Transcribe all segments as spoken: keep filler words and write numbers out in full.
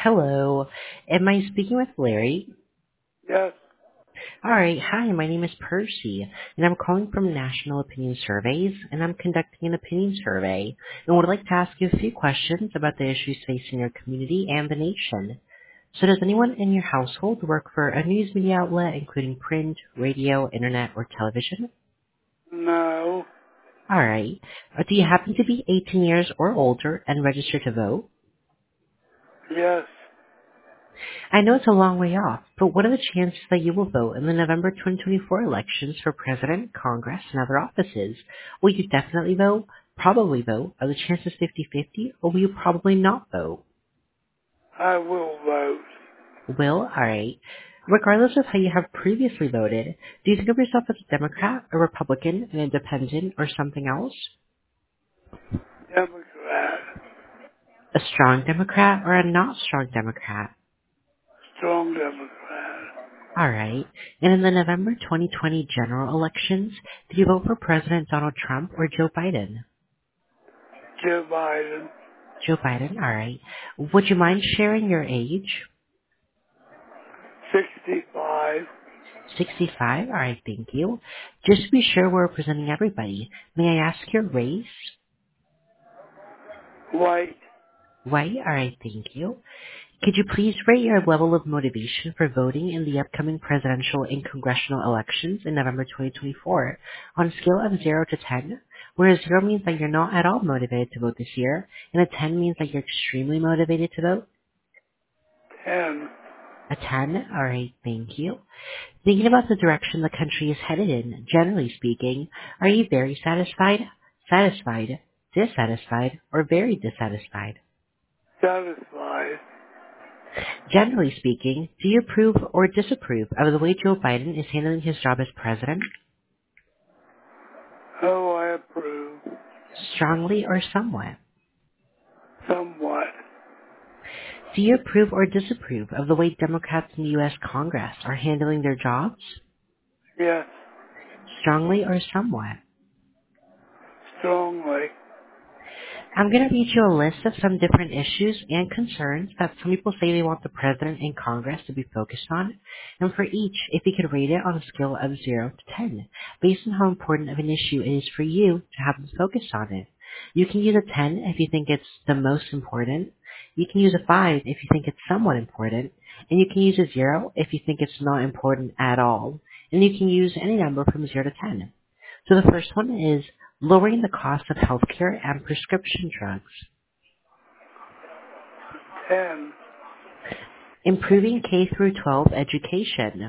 Hello. Am I speaking with Larry? Yes, All right. Hi, my name is Percy, and I'm calling from National Opinion Surveys, and I'm conducting an opinion survey, and would like to ask you a few questions about the issues facing your community and the nation. So does anyone in your household work for a news media outlet, including print, radio, internet, or television? no, All right. Uh, Do you happen to be eighteen years or older and registered to vote? yes, I know it's a long way off, but what are the chances that you will vote in the November twenty twenty-four elections for President, Congress, and other offices? Will you definitely vote, probably vote, are the chances fifty-fifty, or will you probably not vote? I will vote. Will? Alright. Regardless of how you have previously voted, do you think of yourself as a Democrat, a Republican, an Independent, or something else? Democrat, A strong Democrat or a not strong Democrat? strong Democrat. All right. And in the November twenty twenty general elections, did you vote for President Donald Trump or Joe Biden? Joe Biden, Joe Biden, all right. Would you mind sharing your age? sixty-five, sixty-five, all right, thank you. Just to be sure we're representing everybody, may I ask your race? white, White, all right, thank you. Could you please rate your level of motivation for voting in the upcoming presidential and congressional elections in November twenty twenty-four on a scale of zero to ten, where a zero means that you're not at all motivated to vote this year, and a ten means that you're extremely motivated to vote? ten, A ten? Alright, thank you. Thinking about the direction the country is headed in, generally speaking, are you very satisfied, satisfied, dissatisfied, or very dissatisfied? satisfied. Generally speaking, do you approve or disapprove of the way Joe Biden is handling his job as president? Oh, I approve. Strongly or somewhat? Somewhat. Do you approve or disapprove of the way Democrats in the U S. Congress are handling their jobs? Yes, Strongly or somewhat? strongly. I'm going to read you a list of some different issues and concerns that some people say they want the president and Congress to be focused on, and for each, if you could rate it on a scale of zero to ten, based on how important of an issue it is for you to have them focus on it. You can use a ten if you think it's the most important, you can use a five if you think it's somewhat important, and you can use a zero if you think it's not important at all, and you can use any number from zero to ten. So the first one is lowering the cost of healthcare and prescription drugs, ten, improving K through twelve education,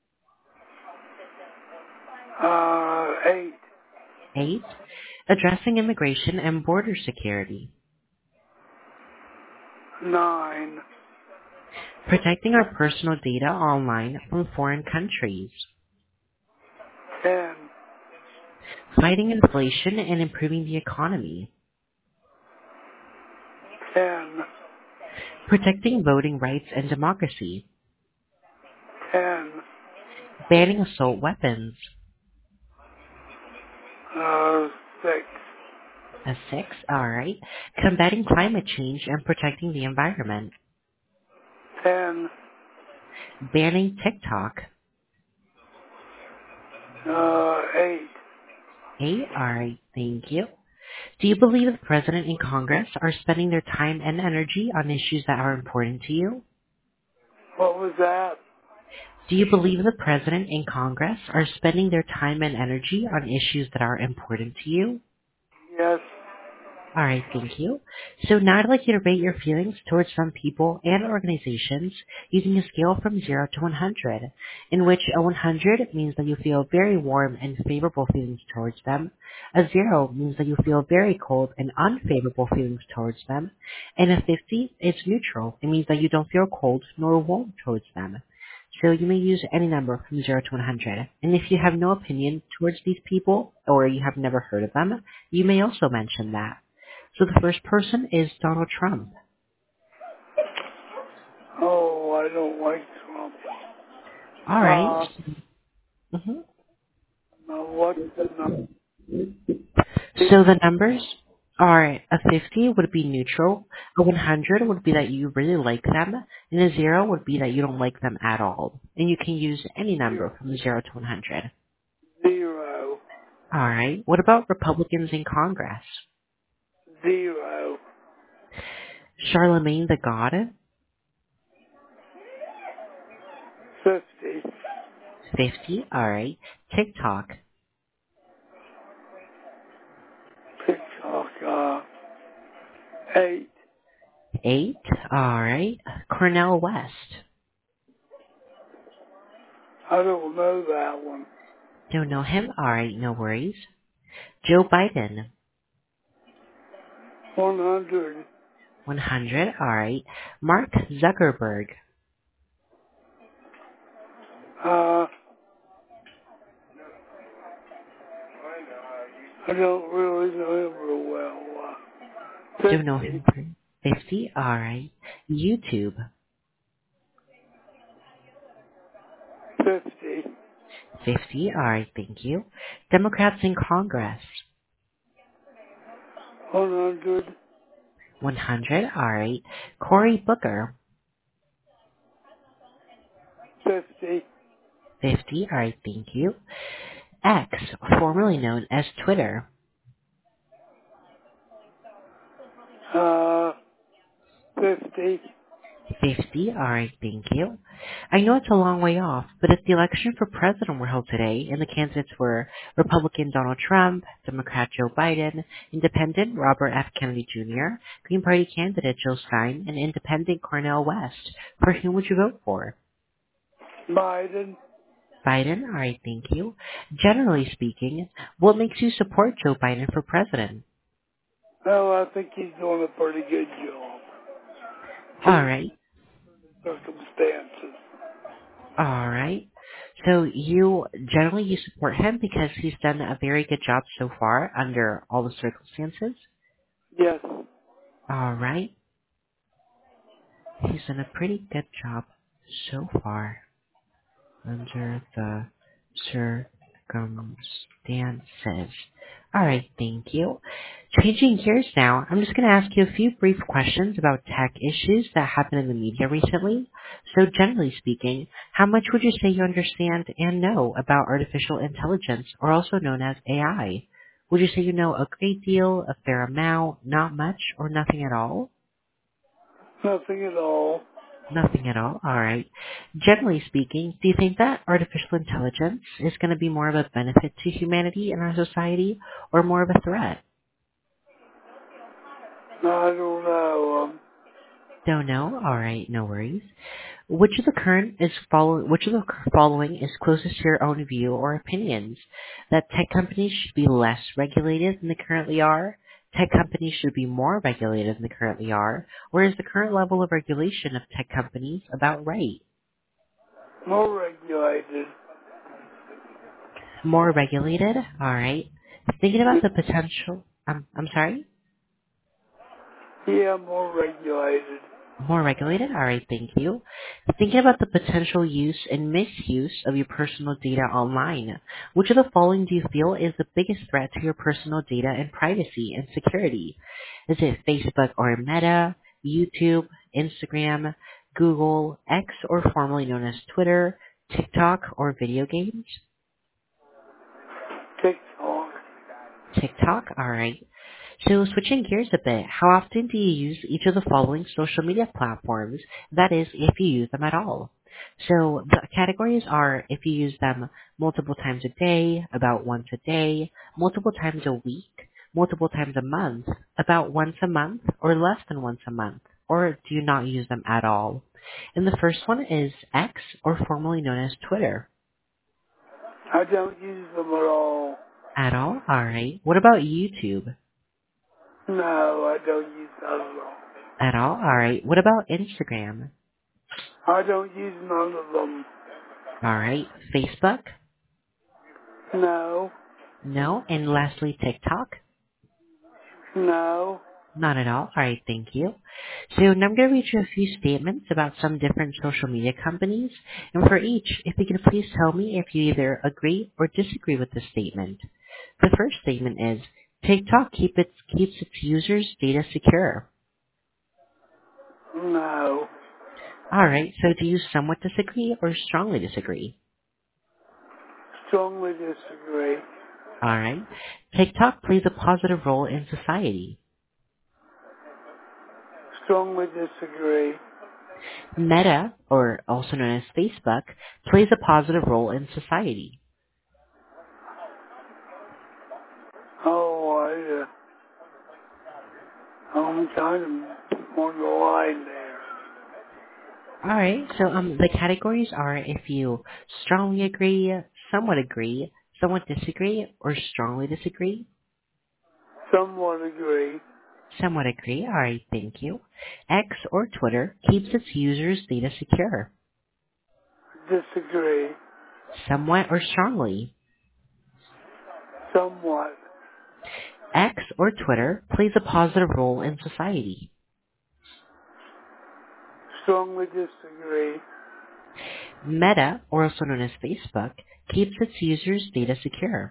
uh, eight, eight, addressing immigration and border security, nine, protecting our personal data online from foreign countries, ten, fighting inflation and improving the economy, ten, protecting voting rights and democracy, ten, banning assault weapons, uh, six, a six, alright, combating climate change and protecting the environment, ten, banning TikTok, uh, eight. eight, alright, thank you. Do you believe the President and Congress are spending their time and energy on issues that are important to you? What was that? Do you believe the President and Congress are spending their time and energy on issues that are important to you? Yes, All right, thank you. So now I'd like you to rate your feelings towards some people and organizations using a scale from zero to one hundred, in which a one hundred means that you feel very warm and favorable feelings towards them, a zero means that you feel very cold and unfavorable feelings towards them, and a fifty is neutral. It means that you don't feel cold nor warm towards them. So you may use any number from zero to one hundred. And if you have no opinion towards these people, or you have never heard of them, you may also mention that. So the first person is Donald Trump. oh, I don't like Trump. All right. Uh, hmm now what's the number? So the numbers. Alright, a fifty would be neutral, a one hundred would be that you really like them, and a zero would be that you don't like them at all. And you can use any number from zero to one hundred. Zero. Alright, what about Republicans in Congress? Zero. Charlemagne the God? Fifty. fifty, alright. TikTok? TikTok, uh, eight. eight, alright. Cornel West? I don't know that one. Don't know him? Alright, no worries. Joe Biden? One hundred. one hundred, alright. Mark Zuckerberg? Uh, I don't really know him real well. Uh, Don't know fifty. him. fifty, alright. YouTube? Fifty. fifty, alright, thank you. Democrats in Congress? One hundred. one hundred, alright. Cory Booker? Fifty. fifty, alright, thank you. X, formerly known as Twitter? Uh, fifty. fifty, alright, thank you. I know it's a long way off, but if the election for president were held today and the candidates were Republican Donald Trump, Democrat Joe Biden, Independent Robert F. Kennedy Junior, Green Party candidate Jill Stein, and Independent Cornel West, for whom would you vote for? Biden. Biden, alright, thank you. Generally speaking, what makes you support Joe Biden for president? Well, I think he's doing a pretty good job. Alright, Circumstances. alright. So you, generally you support him because he's done a very good job so far under all the circumstances? Yes. Alright. He's done a pretty good job so far under the circumstances. Alright, thank you. Changing gears now, I'm just going to ask you a few brief questions about tech issues that happened in the media recently. So generally speaking, how much would you say you understand and know about artificial intelligence, or also known as A I? Would you say you know a great deal, a fair amount, not much, or nothing at all? Nothing at all. Nothing at all. All right. Generally speaking, do you think that artificial intelligence is going to be more of a benefit to humanity and our society, or more of a threat? I don't know. Um, Don't know. All right. No worries. Which of the current is follow? Which of the following is closest to your own view or opinions? That tech companies should be less regulated than they currently are. Tech companies should be more regulated than they currently are. Or is the current level of regulation of tech companies about right? more regulated. More regulated? Alright. Thinking about the potential, um, I'm sorry? Yeah, more regulated. More regulated? Alright, thank you. Thinking about the potential use and misuse of your personal data online. Which of the following do you feel is the biggest threat to your personal data and privacy and security? Is it Facebook or Meta, YouTube, Instagram, Google, X or formerly known as Twitter, TikTok, or video games? TikTok. TikTok? Alright. So switching gears a bit, how often do you use each of the following social media platforms? That is, if you use them at all. So the categories are if you use them multiple times a day, about once a day, multiple times a week, multiple times a month, about once a month, or less than once a month, or do you not use them at all? And the first one is X, or formerly known as Twitter. I don't use them at all. At all? Alright. What about YouTube? No, I don't use them at all. At all? Alright. What about Instagram? I don't use none of them. Alright. Facebook? No. No. And lastly, TikTok? No. Not at all. Alright, thank you. So now I'm going to read you a few statements about some different social media companies. And for each, if you can please tell me if you either agree or disagree with the statement. The first statement is, TikTok keep its, keeps its users' data secure. No. Alright, so do you somewhat disagree or strongly disagree? Strongly disagree. Alright. TikTok plays a positive role in society. Strongly disagree. Meta, or also known as Facebook, plays a positive role in society. Oh, I, uh, I'm kind of on the line there. Alright, so um, the categories are if you strongly agree, somewhat agree, somewhat disagree, or strongly disagree. Somewhat agree. Somewhat agree. Alright, thank you. X or Twitter keeps its users' data secure. Disagree. Somewhat or strongly. Somewhat. X or Twitter plays a positive role in society. Strongly disagree. Meta, or also known as Facebook, keeps its users' data secure.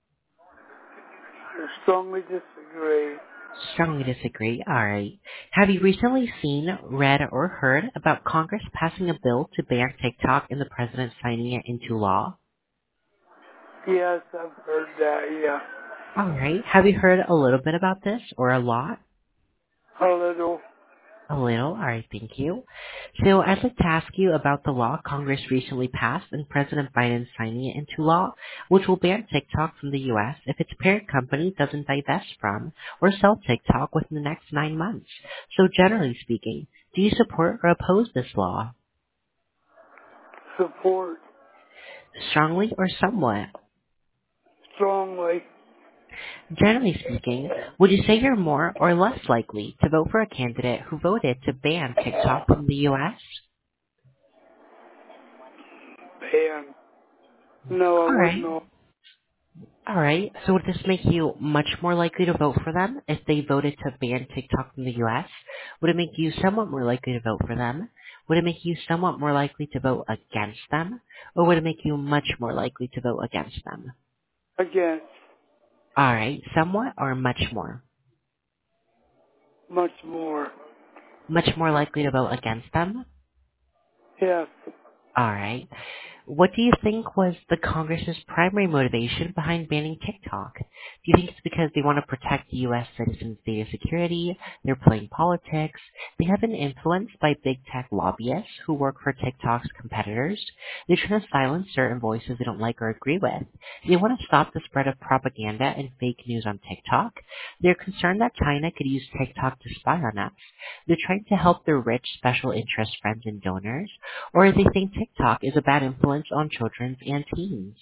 Strongly disagree. Strongly disagree. Alright. Have you recently seen, read, or heard about Congress passing a bill to ban TikTok and the president signing it into law? Yes, I've heard that, yeah. Alright. Have you heard a little bit about this, or a lot? A little. A little? Alright, thank you. So I'd like to ask you about the law Congress recently passed and President Biden signing it into law, which will ban TikTok from the U S if its parent company doesn't divest from or sell TikTok within the next nine months. So generally speaking, do you support or oppose this law? Support. Strongly or somewhat? Strongly. Generally speaking, would you say you're more or less likely to vote for a candidate who voted to ban TikTok from the U S? Ban. No, I wouldn't Alright. know. Alright, so would this make you much more likely to vote for them if they voted to ban TikTok from the U S? Would it make you somewhat more likely to vote for them? Would it make you somewhat more likely to vote against them? Or would it make you much more likely to vote against them? Against. Alright, somewhat or much more? Much more. Much more likely to vote against them? Yes. Alright. What do you think was the Congress's primary motivation behind banning TikTok? Do you think it's because they want to protect U S citizens' data security, they're playing politics, they have been influenced by big tech lobbyists who work for TikTok's competitors, they're trying to silence certain voices they don't like or agree with, they want to stop the spread of propaganda and fake news on TikTok, they're concerned that China could use TikTok to spy on us, they're trying to help their rich special interest friends and donors, or they think TikTok is a bad influence on children and teens.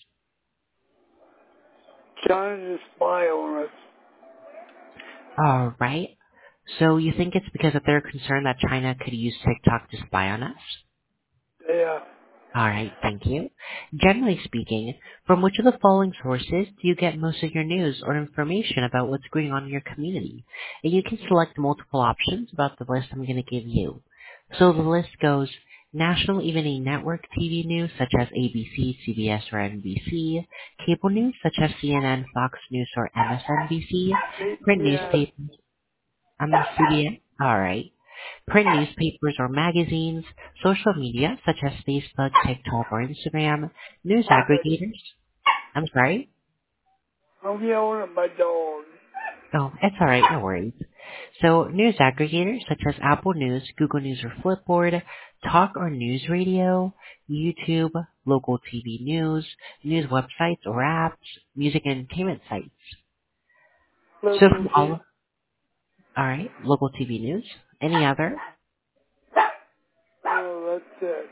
Trying to spy on us. All right. So you think it's because that they're concerned that China could use TikTok to spy on us? Yeah. All right, thank you. Generally speaking, from which of the following sources do you get most of your news or information about what's going on in your community? And you can select multiple options about the list I'm going to give you. So the list goes national evening network T V news such as A B C, C B S, or N B C, cable news such as C N N, Fox News, or M S N B C, print Yes. newspapers, I'm a C B S, all right, print newspapers or magazines, social media such as Facebook, TikTok, or Instagram, news aggregators. I'm sorry? I'm yelling at my dog. Oh, it's alright, no worries. So, news aggregators such as Apple News, Google News, or Flipboard, talk or news radio, YouTube, local T V news, news websites or apps, music and entertainment sites. So Local from T V. all, alright, local T V news. Any other? Oh, that's it.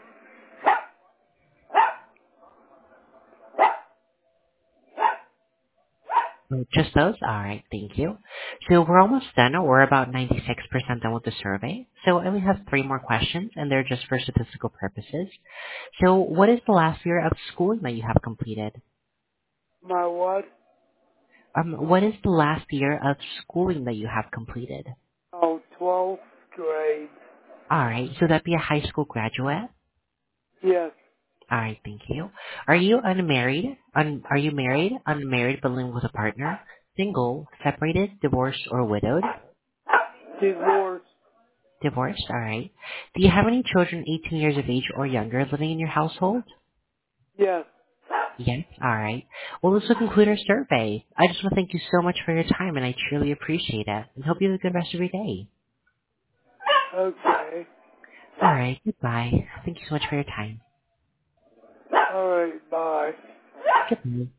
Oh, just those? Alright, thank you. So we're almost done. We're about ninety-six percent done with the survey. So I only have three more questions, and they're just for statistical purposes. So what is the last year of schooling that you have completed? My what? Um, what is the last year of schooling that you have completed? Oh, twelfth grade. Alright, so that'd be a high school graduate? Yes. Alright, thank you. Are you unmarried? Un- are you married, unmarried, but living with a partner? Single, separated, divorced, or widowed? Divorce. Divorced, alright. Do you have any children eighteen years of age or younger living in your household? Yes. Yes, alright. Well, this will conclude our survey. I just want to thank you so much for your time, and I truly appreciate it. And hope you have a good rest of your day. Okay. Alright, goodbye. Thank you so much for your time. All right. Bye. Goodbye.